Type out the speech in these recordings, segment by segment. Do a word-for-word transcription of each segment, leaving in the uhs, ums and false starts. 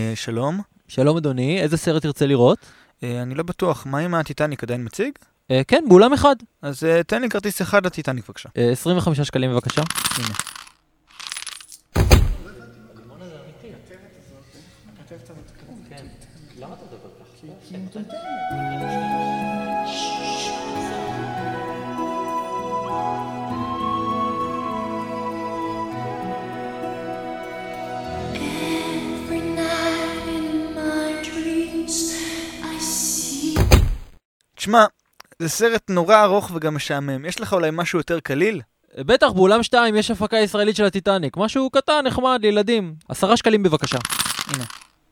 שלום. שלום אדוני, איזה סרט תרצה לראות? אני לא בטוח, מה אם הטיטניק עדיין מציג? כן, באולם אחד. אז תן לי כרטיס אחד לטיטניק בבקשה. עשרים וחמישה שקלים בבקשה. הנה. תשמע, זה סרט נורא ארוך וגם משעמם. יש לך אולי משהו יותר קליל? בטח, באולם שתיים יש הפקה ישראלית של הטיטניק. משהו קטן, נחמד, לילדים. עשרה שקלים בבקשה. הנה.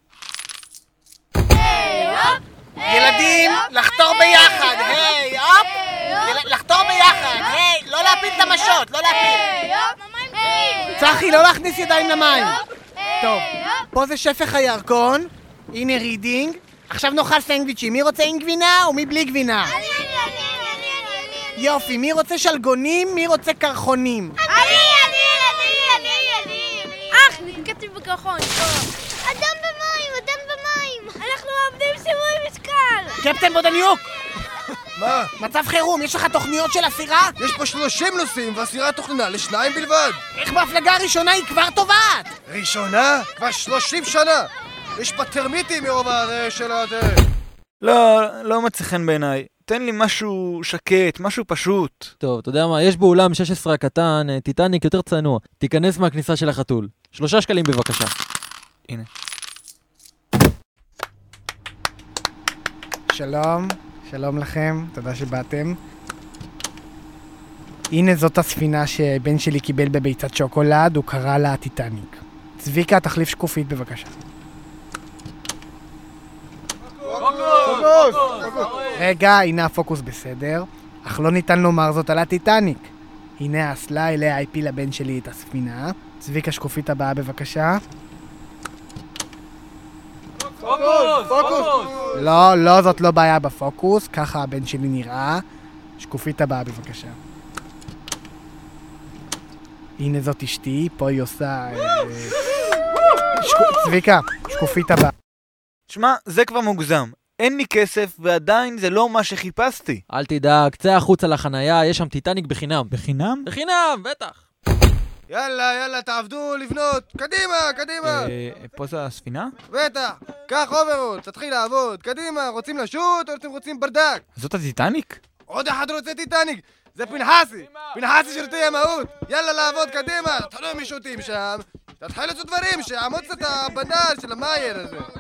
ילדים, לחתור ביחד, היי, הופ! לחתור ביחד, היי, לא להפיל את המשות, לא להפיל. צחי, לא להכניס ידיים למים. טוב, פה זה שפך הירקון, הנה רידינג. עכשיו נאכל סנדוויצ'ים, מי רוצה עם גבינה ומי בלי גבינה? אני, אני, אני, אני, אני. יופי, מי רוצה שלגונים, מי רוצה קרחונים? אני, אני, אני, אני, אני. אך, נתקעתי בקרחון. אדם במים, אדם במים. אנחנו מאבדים שיווי משקל. קפטן בודניוק! מה? מצב חירום, יש לך תוכניות של אסירה? יש פה שלושים נוסעים והסירה תוכננה לשניים בלבד. איך בהפלגה הראשונה היא כבר טובעת? ראשונה? כבר שלושים שנה. יש פה טרמיטים מרוב הזה של הדרך. לא, לא מצא חן בעיניי. תן לי משהו שקט, משהו פשוט. טוב, אתה יודע מה, יש באולם שש עשרה הקטן, טיטניק יותר צנוע. תיכנס מהכניסה של החתול. שלושה שקלים בבקשה. הנה. שלום, שלום לכם, תודה שבאתם. הנה זאת הספינה שבן שלי קיבל בביצת שוקולד, הוא קרא לה טיטניק. צביקה, תחליף שקופית בבקשה. פוקוס! רגע, הנה הפוקוס בסדר, אך לא ניתן לומר זאת על הטיטניק. הנה האסלה, אליה הפיל לבן שלי את הספינה. צביקה, שקופית הבאה בבקשה. פוקוס! פוקוס! לא, לא, זאת לא בעיה בפוקוס, ככה הבן שלי נראה. שקופית הבאה בבקשה. הנה זאת אשתי, פה היא עושה... צביקה, שקופית הבאה. תשמע, זה כבר מוגזם. אין לי כסף ועדיין זה לא מה שחיפשתי. אל תדאג, צא החוצה לחנייה, יש שם טיטניק בחינם. בחינם? בחינם, בטח. יאללה, יאללה, תעבדו לבנות. קדימה, קדימה. פה זה הספינה? בטח. קח אוברול, תתחיל לעבוד. קדימה, רוצים לשוט או אתם רוצים ברדק? זאת הטיטניק? עוד אחד רוצה טיטניק. זה פנחסי. פנחסי שירותי ימאות. יאללה, לעבוד, קדימה. תתחילו עם מישוטים שם. תתחילו לעשות דברים, שיעמוד קצת הבנל של המאייר הזה.